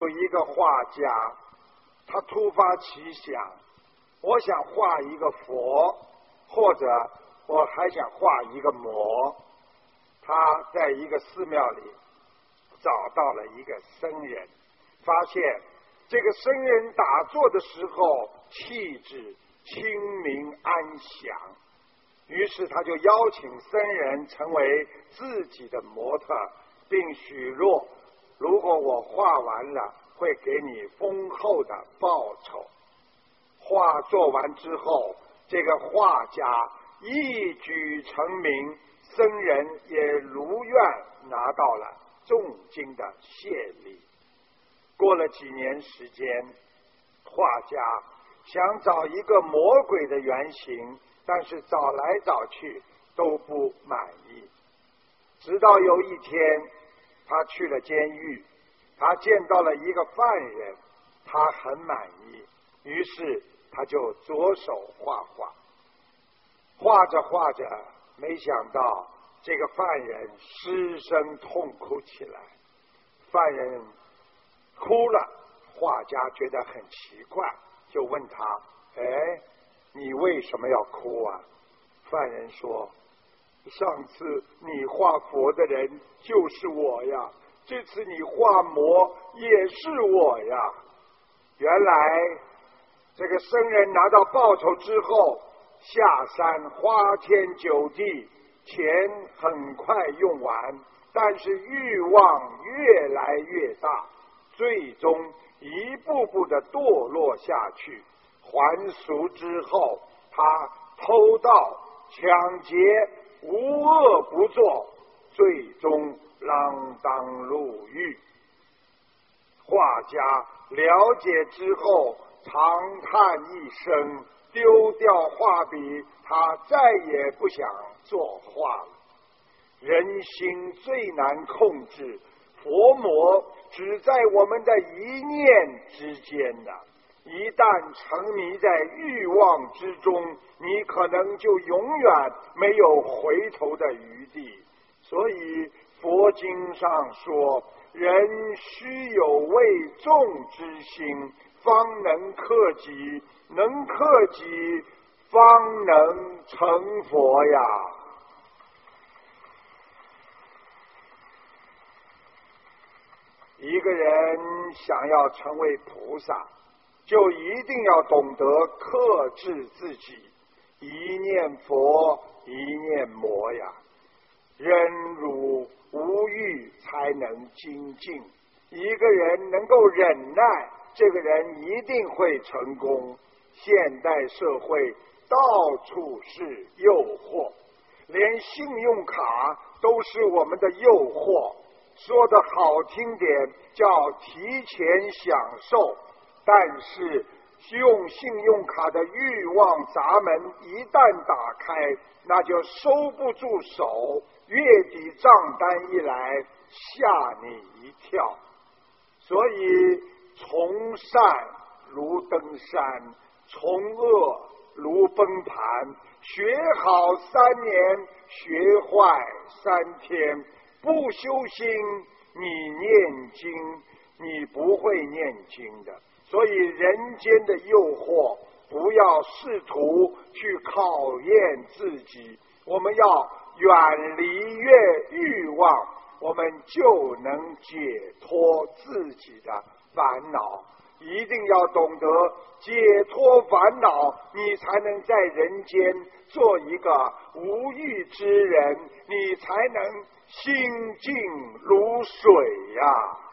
有一个画家，他突发奇想，我想画一个佛，或者我还想画一个魔。他在一个寺庙里找到了一个僧人，发现这个僧人打坐的时候气质清明安详，于是他就邀请僧人成为自己的模特，并许诺如果我画完了会给你丰厚的报酬。画做完之后，这个画家一举成名，僧人也如愿拿到了重金的谢礼。过了几年时间，画家想找一个魔鬼的原型，但是找来找去都不满意。直到有一天，他去了监狱，他见到了一个犯人，他很满意，于是他就着手画画。画着画着，没想到这个犯人失声痛哭起来。犯人哭了，画家觉得很奇怪，就问他：你为什么要哭啊？犯人说：上次你画佛的人就是我呀，这次你画魔也是我呀。原来这个僧人拿到报酬之后，下山花天酒地，钱很快用完，但是欲望越来越大，最终一步步的堕落下去。还俗之后，他偷盗抢劫无恶不作，最终锒铛入狱。画家了解之后长叹一声，丢掉画笔，他再也不想作画了。人心最难控制，佛魔只在我们的一念之间的。一旦沉迷在欲望之中，你可能就永远没有回头的余地。所以佛经上说，人须有为众之心，方能克己，能克己方能成佛呀。一个人想要成为菩萨，就一定要懂得克制自己，一念佛一念魔呀。忍辱无欲才能精进，一个人能够忍耐，这个人一定会成功。现代社会到处是诱惑，连信用卡都是我们的诱惑，说的好听点叫提前享受，但是用信用卡的欲望闸门一旦打开，那就收不住手，月底账单一来吓你一跳。所以从善如登山，从恶如崩盘，学好3年，学坏3天。不修心，你念经你不会念经的。所以人间的诱惑，不要试图去考验自己，我们要远离欲望，我们就能解脱自己的烦恼。一定要懂得解脱烦恼，你才能在人间做一个无欲之人，你才能心静如水呀。